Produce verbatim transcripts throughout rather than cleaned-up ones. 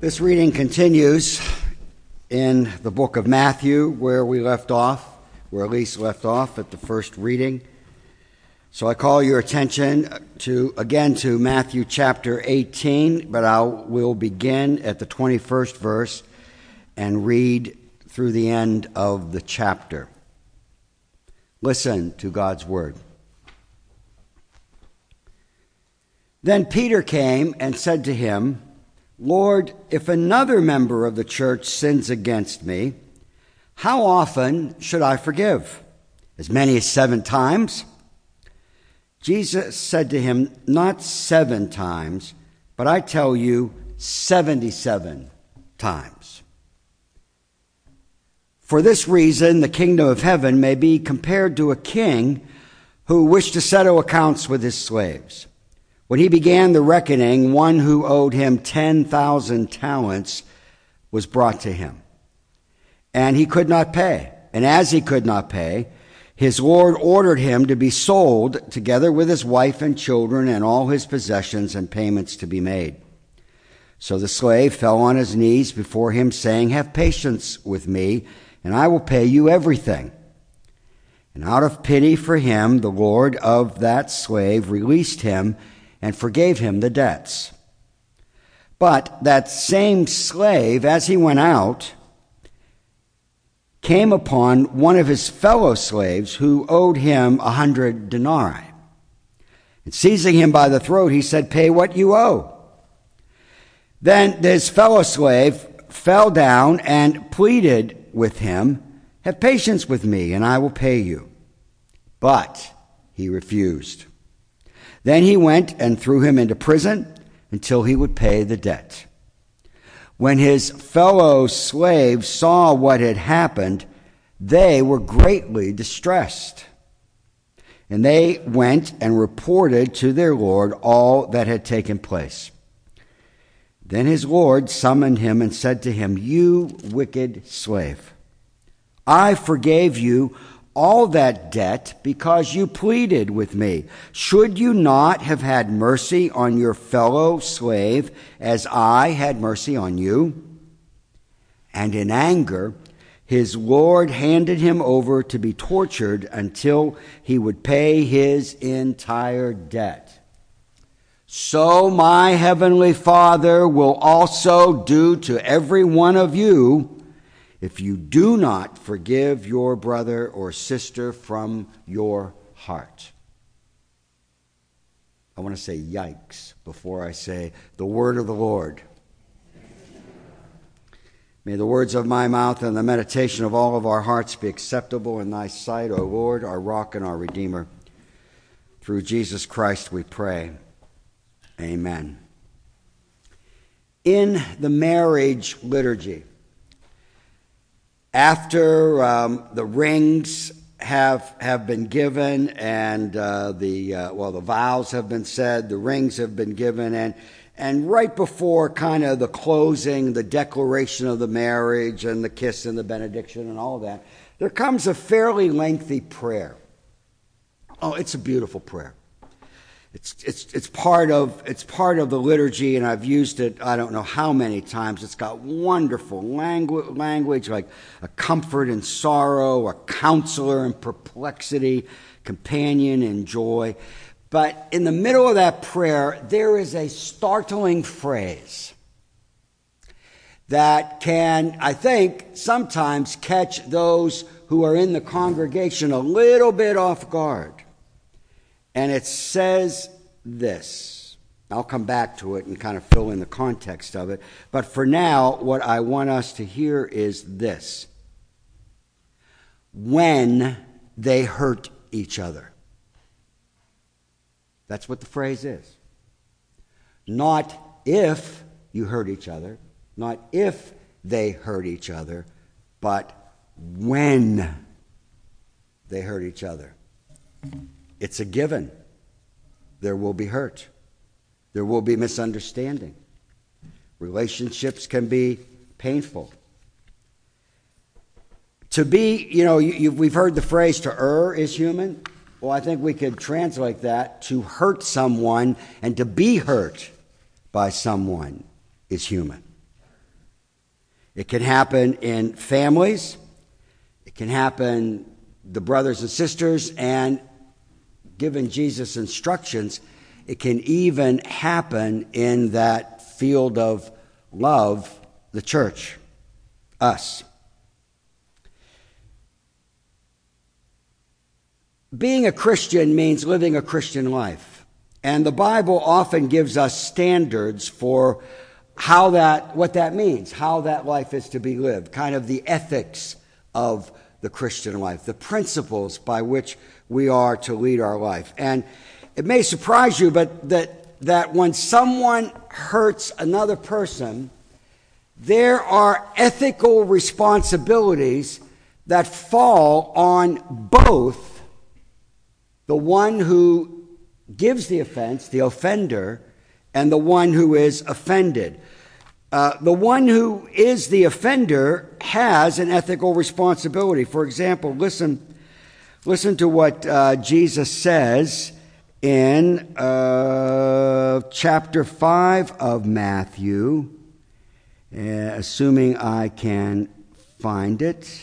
This reading continues in the book of Matthew, where we left off, where Elise left off at the first reading. So I call your attention to again to Matthew chapter eighteen, but I will begin at the twenty-first verse and read through the end of the chapter. Listen to God's word. Then Peter came and said to him, "Lord, if another member of the church sins against me, how often should I forgive? As many as seven times?" Jesus said to him, "Not seven times, but I tell you, seventy-seven times. For this reason, the kingdom of heaven may be compared to a king who wished to settle accounts with his slaves. When he began the reckoning, one who owed him ten thousand talents was brought to him, and he could not pay. And as he could not pay, his Lord ordered him to be sold, together with his wife and children and all his possessions, and payments to be made. So the slave fell on his knees before him, saying, 'Have patience with me, and I will pay you everything.' And out of pity for him, the Lord of that slave released him and forgave him the debts. But that same slave, as he went out, came upon one of his fellow slaves who owed him a hundred denarii. And seizing him by the throat, he said, 'Pay what you owe.' Then his fellow slave fell down and pleaded with him, 'Have patience with me, and I will pay you.' But he refused. Then he went and threw him into prison until he would pay the debt. When his fellow slaves saw what had happened, they were greatly distressed. And they went and reported to their Lord all that had taken place. Then his Lord summoned him and said to him, 'You wicked slave, I forgave you all that debt because you pleaded with me. Should you not have had mercy on your fellow slave as I had mercy on you?' And in anger, his Lord handed him over to be tortured until he would pay his entire debt. So my heavenly Father will also do to every one of you if you do not forgive your brother or sister from your heart." I want to say yikes before I say the word of the Lord. May the words of my mouth and the meditation of all of our hearts be acceptable in thy sight, O Lord, our rock and our Redeemer. Through Jesus Christ we pray. Amen. In the marriage liturgy, after um, the rings have have been given and uh, the uh, well the vows have been said, the rings have been given, and and right before kind of the closing, the declaration of the marriage and the kiss and the benediction and all that, there comes a fairly lengthy prayer. Oh, it's a beautiful prayer. It's it's it's part of it's part of the liturgy, and I've used it I don't know how many times. It's got wonderful langu- language like a comfort in sorrow, a counselor in perplexity, companion in joy. But in the middle of that prayer, there is a startling phrase that can, I think, sometimes catch those who are in the congregation a little bit off guard. And it says this. I'll come back to it and kind of fill in the context of it. But for now, what I want us to hear is this. When they hurt each other. That's what the phrase is. Not if you hurt each other, not if they hurt each other, but when they hurt each other. It's a given. There will be hurt. There will be misunderstanding. Relationships can be painful. To be, you know, you, you, we've heard the phrase to err is human. Well, I think we could translate that to hurt someone and to be hurt by someone is human. It can happen in families. It can happen the brothers and sisters, and given Jesus' instructions, it can even happen in that field of love, the church, us. Being a Christian means living a Christian life. And the Bible often gives us standards for how that, what that means, how that life is to be lived, kind of the ethics of the Christian life, the principles by which we are to lead our life. And it may surprise you, but that, that when someone hurts another person, there are ethical responsibilities that fall on both the one who gives the offense, the offender, and the one who is offended. Uh, the one who is the offender has an ethical responsibility. For example, listen, listen to what uh, Jesus says in uh, chapter five of Matthew, uh, assuming I can find it.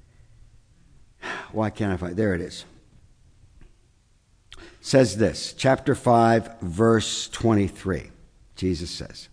Why can't I find it? There it is. It says this, chapter five, verse twenty-three. Jesus says,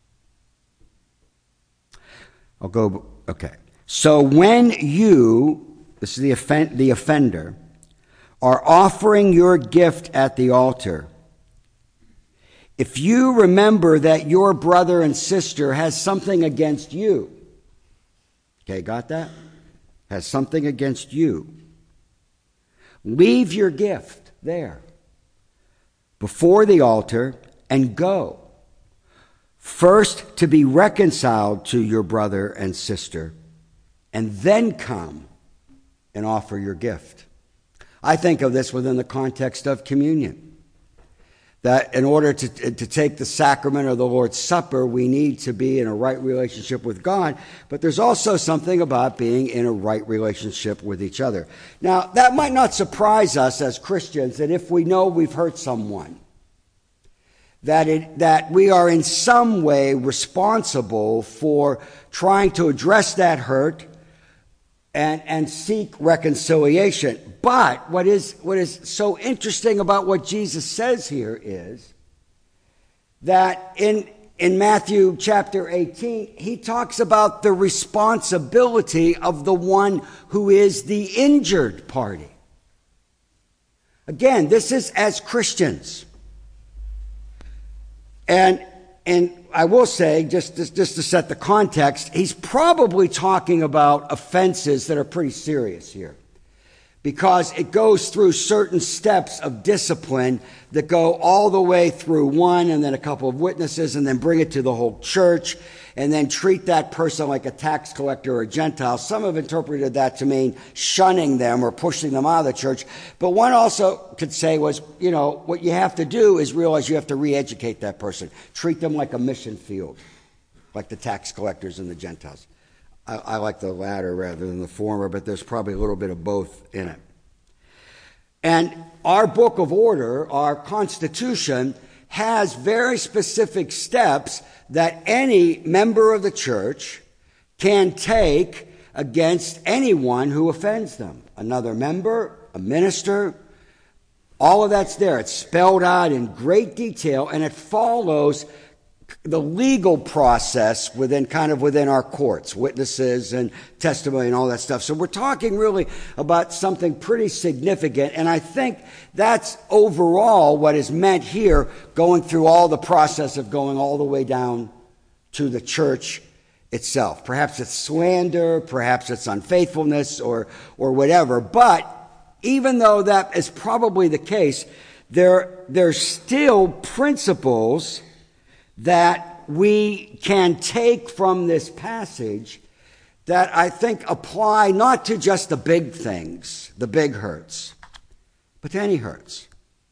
I'll go, okay. So when you, this is the, offend, the offender, are offering your gift at the altar, if you remember that your brother and sister has something against you, okay, got that? Has something against you, leave your gift there before the altar and go. First, to be reconciled to your brother and sister, and then come and offer your gift. I think of this within the context of communion. That in order to, to take the sacrament of the Lord's Supper, we need to be in a right relationship with God, but there's also something about being in a right relationship with each other. Now, that might not surprise us as Christians, that if we know we've hurt someone, that it, that we are in some way responsible for trying to address that hurt and, and seek reconciliation. But what is, what is so interesting about what Jesus says here is that in, in Matthew chapter eighteen, he talks about the responsibility of the one who is the injured party. Again, this is as Christians. And and I will say, just, just, just to set the context, he's probably talking about offenses that are pretty serious here, because it goes through certain steps of discipline that go all the way through one and then a couple of witnesses and then bring it to the whole church and then treat that person like a tax collector or a Gentile. Some have interpreted that to mean shunning them or pushing them out of the church. But one also could say was, you know, what you have to do is realize you have to re-educate that person. Treat them like a mission field, like the tax collectors and the Gentiles. I, I like the latter rather than the former, but there's probably a little bit of both in it. And our book of order, our Constitution, has very specific steps that any member of the church can take against anyone who offends them. Another member, a minister, all of that's there. It's spelled out in great detail, and it follows the legal process within kind of within our courts, witnesses and testimony and all that stuff. So we're talking really about something pretty significant, and I think that's overall what is meant here, going through all the process of going all the way down to the church itself. Perhaps it's slander, perhaps it's unfaithfulness or or whatever, but even though that is probably the case, there there's still principles that we can take from this passage that I think apply not to just the big things, the big hurts, but to any hurts.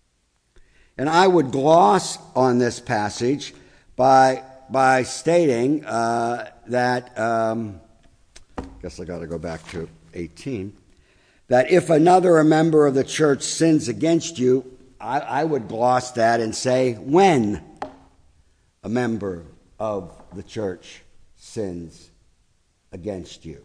And I would gloss on this passage by by stating uh, that, um, I guess I got to go back to eighteen, that if another a member of the church sins against you, I, I would gloss that and say, when a member of the church sins against you.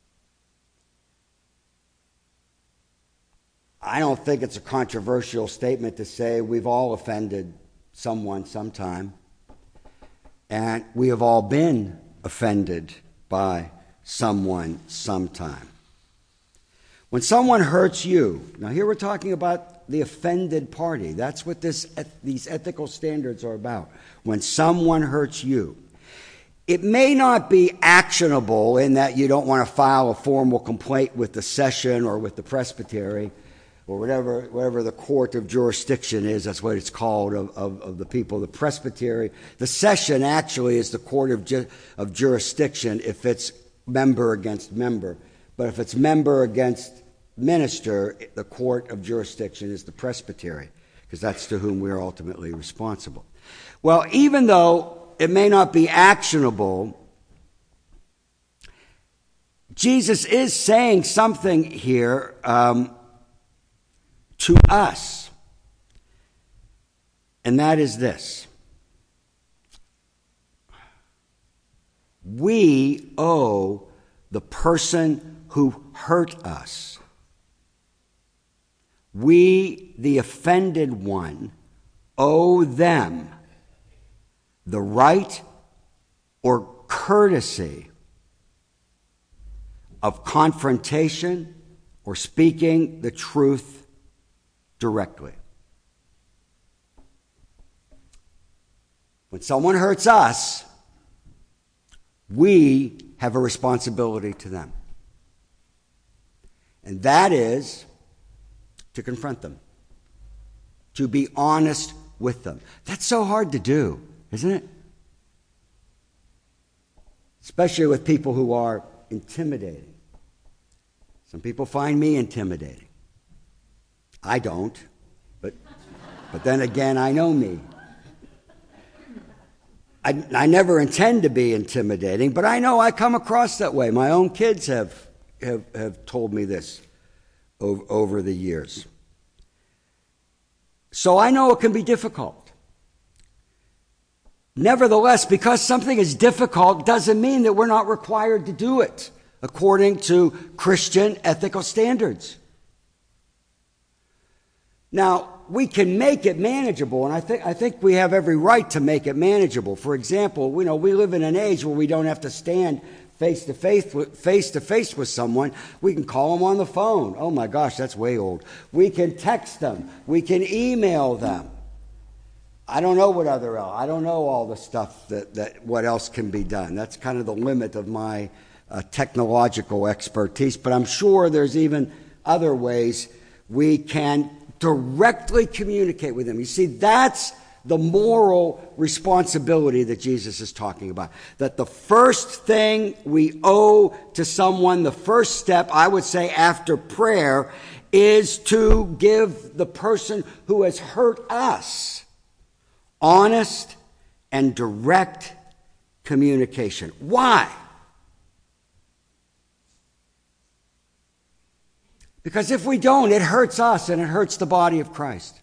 I don't think it's a controversial statement to say we've all offended someone sometime, and we have all been offended by someone sometime. When someone hurts you, now here we're talking about the offended party. That's what this, these ethical standards are about. When someone hurts you, it may not be actionable in that you don't want to file a formal complaint with the session or with the presbytery or whatever, whatever the court of jurisdiction is. That's what it's called, of, of, of the people. The presbytery, the session actually is the court of, ju- of jurisdiction if it's member against member. But if it's member against minister, the court of jurisdiction is the presbytery, because that's to whom we're ultimately responsible. Well, even though it may not be actionable, Jesus is saying something here um, to us, and that is this. We owe the person who hurt us, we, the offended one, owe them the right or courtesy of confrontation or speaking the truth directly. When someone hurts us, we have a responsibility to them. And that is to confront them, to be honest with them. That's so hard to do, isn't it? Especially with people who are intimidating. Some people find me intimidating. I don't, but but then again, I know me. I, I never intend to be intimidating, but I know I come across that way. My own kids have have, have told me this over, over the years. So I know it can be difficult. Nevertheless, because something is difficult doesn't mean that we're not required to do it according to Christian ethical standards. Now, we can make it manageable, and I think I think we have every right to make it manageable. For example, you know, we live in an age where we don't have to stand face to face face to face with someone. We can call them on the phone. Oh my gosh, that's way old. We can text them. We can email them. I don't know what other else. I don't know all the stuff that, that what else can be done. That's kind of the limit of my uh, technological expertise. But I'm sure there's even other ways we can directly communicate with them. You see, that's the moral responsibility that Jesus is talking about. That the first thing we owe to someone, the first step, I would say, after prayer, is to give the person who has hurt us honest and direct communication. Why? Because if we don't, it hurts us and it hurts the body of Christ.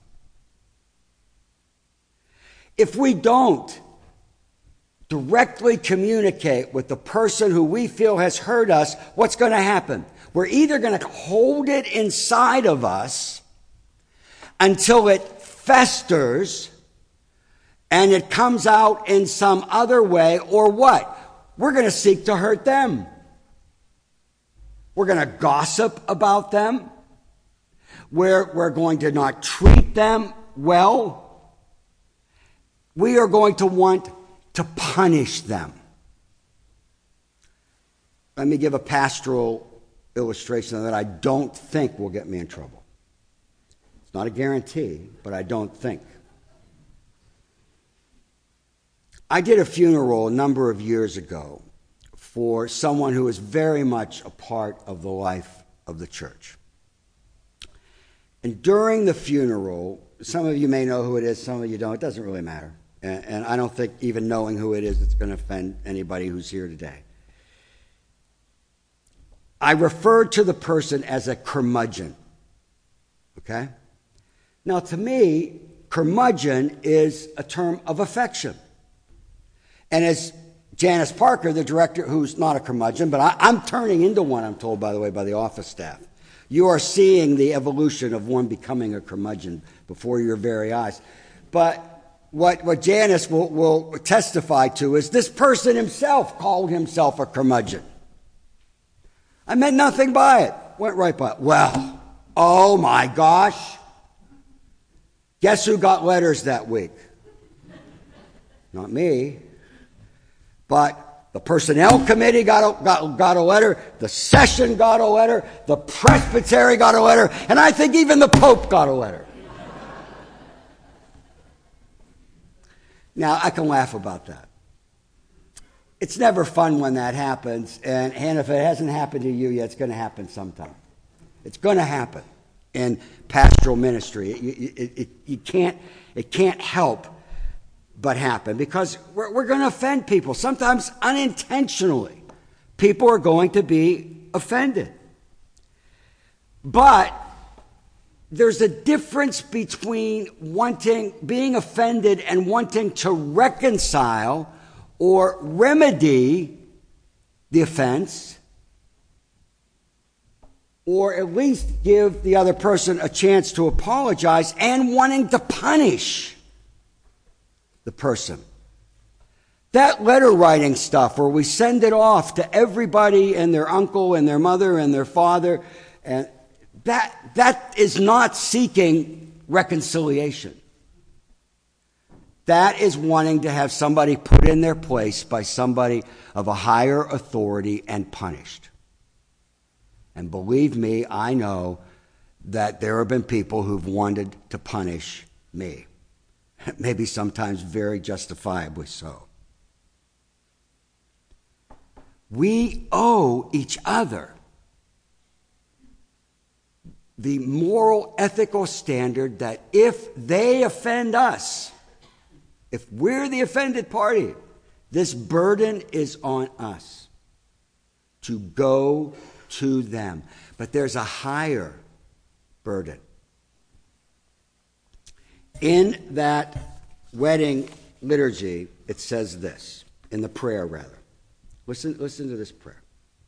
If we don't directly communicate with the person who we feel has hurt us, what's going to happen? We're either going to hold it inside of us until it festers and it comes out in some other way, or what? We're going to seek to hurt them. We're going to gossip about them. We're, we're going to not treat them well. We are going to want to punish them. Let me give a pastoral illustration that I don't think will get me in trouble. It's not a guarantee, but I don't think. I did a funeral a number of years ago for someone who was very much a part of the life of the church. And during the funeral, some of you may know who it is, some of you don't. It doesn't really matter. And, and I don't think even knowing who it is is going to offend anybody who's here today. I referred to the person as a curmudgeon. Okay? Now, to me, curmudgeon is a term of affection. And as Janice Parker, the director, who's not a curmudgeon, but I, I'm turning into one, I'm told, by the way, by the office staff. You are seeing the evolution of one becoming a curmudgeon before your very eyes. But what, what Janice will, will testify to is this person himself called himself a curmudgeon. I meant nothing by it. Went right by it. Well, oh my gosh. Guess who got letters that week? Not me. But the personnel committee got a, got, got a letter. The session got a letter. The presbytery got a letter. And I think even the Pope got a letter. Now, I can laugh about that. It's never fun when that happens. And, and if it hasn't happened to you yet, it's going to happen sometime. It's going to happen in pastoral ministry. It, it, it, you can't, it can't help but happen because we're, we're going to offend people, sometimes unintentionally. People are going to be offended. But there's a difference between wanting, being offended and wanting to reconcile or remedy the offense, or at least give the other person a chance to apologize, and wanting to punish the person. That letter writing stuff where we send it off to everybody and their uncle and their mother and their father, and that that is not seeking reconciliation. That is wanting to have somebody put in their place by somebody of a higher authority and punished. And believe me, I know that there have been people who've wanted to punish me. Maybe sometimes very justifiably so. We owe each other the moral, ethical standard that if they offend us, if we're the offended party, this burden is on us to go to them. But there's a higher burden. In that wedding liturgy, it says this, in the prayer rather. Listen, listen to this prayer.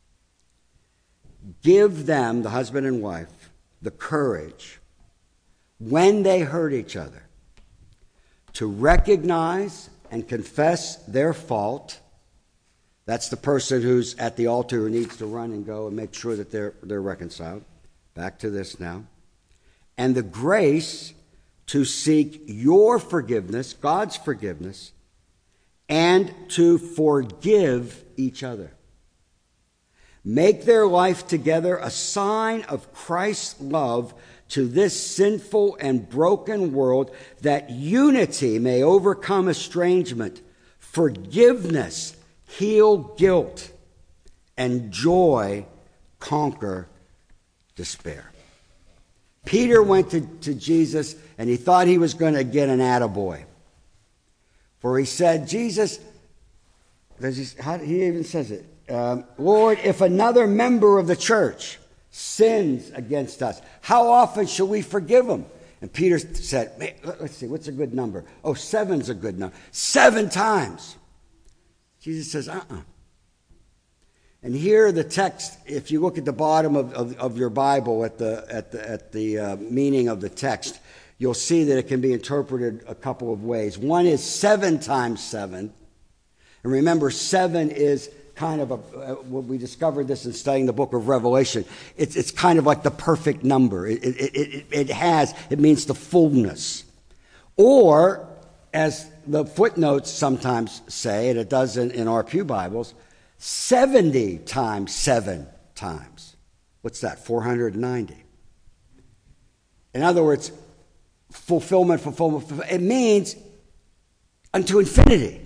Give them, the husband and wife, the courage when they hurt each other to recognize and confess their fault. That's the person who's at the altar who needs to run and go and make sure that they're, they're reconciled. Back to this now. And the grace to seek your forgiveness, God's forgiveness, and to forgive each other. Make their life together a sign of Christ's love to this sinful and broken world, that unity may overcome estrangement, forgiveness heal guilt, and joy conquer despair. Peter went to, to Jesus and he thought he was going to get an attaboy. For he said, Jesus, he, how, he even says it, um, Lord, if another member of the church sins against us, how often shall we forgive him? And Peter said, let's see, what's a good number? Oh, seven's a good number. Seven times. Jesus says, uh-uh. And here the text, if you look at the bottom of, of, of your Bible at the, at the, at the uh, meaning of the text, you'll see that it can be interpreted a couple of ways. One is seven times seven. And remember, seven is kind of a, uh, we discovered this in studying the book of Revelation. It's, it's kind of like the perfect number. It, it, it, it has, it means the fullness. Or, as the footnotes sometimes say, and it does in, in our Pew Bibles, seventy times seven times. What's that? four hundred ninety. In other words, fulfillment, fulfillment, fulfillment. It means unto infinity.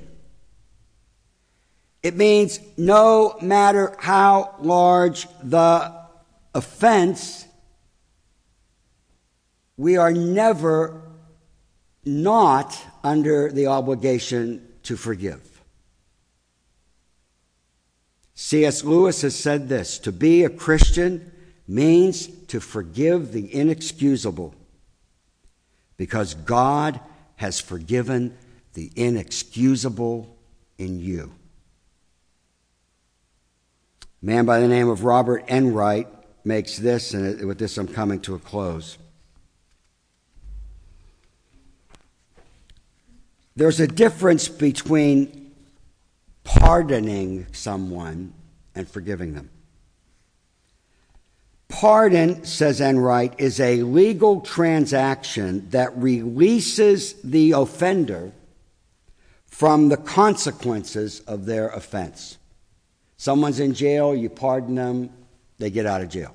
It means no matter how large the offense, we are never not under the obligation to forgive. C S Lewis has said this: to be a Christian means to forgive the inexcusable, because God has forgiven the inexcusable in you. A man by the name of Robert Enright makes this, and with this I'm coming to a close. There's a difference between pardoning someone and forgiving them. Pardon, says Enright, is a legal transaction that releases the offender from the consequences of their offense. Someone's in jail, you pardon them, they get out of jail.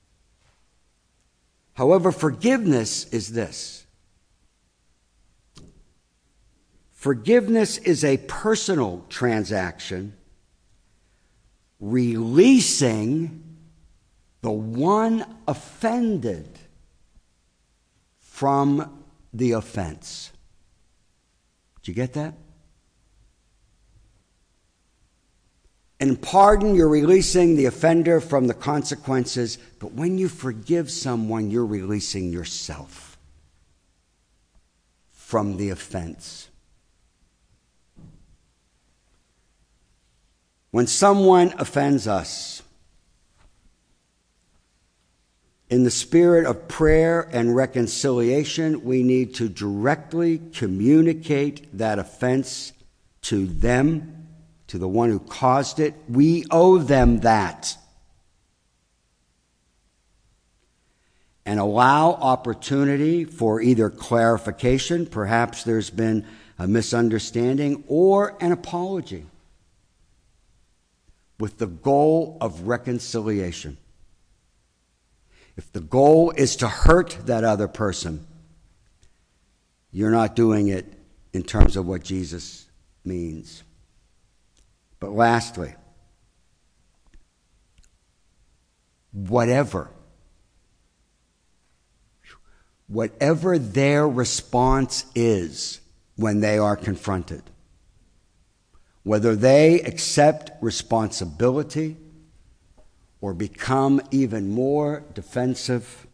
However, forgiveness is this. Forgiveness is a personal transaction releasing the one offended from the offense. Did you get that? In pardon, you're releasing the offender from the consequences, but when you forgive someone, you're releasing yourself from the offense. When someone offends us, in the spirit of prayer and reconciliation, we need to directly communicate that offense to them, to the one who caused it. We owe them that. And allow opportunity for either clarification, perhaps there's been a misunderstanding, or an apology, with the goal of reconciliation. If the goal is to hurt that other person, you're not doing it in terms of what Jesus means. But lastly, whatever, whatever their response is when they are confronted, whether they accept responsibility or become even more defensive,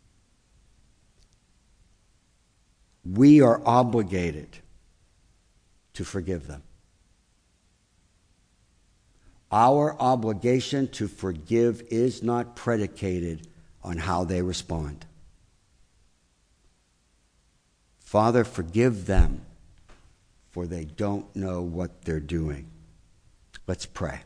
we are obligated to forgive them. Our obligation to forgive is not predicated on how they respond. Father, forgive them, for they don't know what they're doing. Let's pray.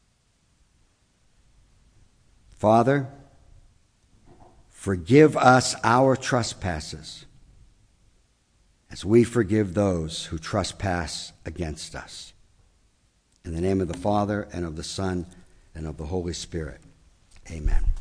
Father, forgive us our trespasses as we forgive those who trespass against us. In the name of the Father, and of the Son, and of the Holy Spirit. Amen.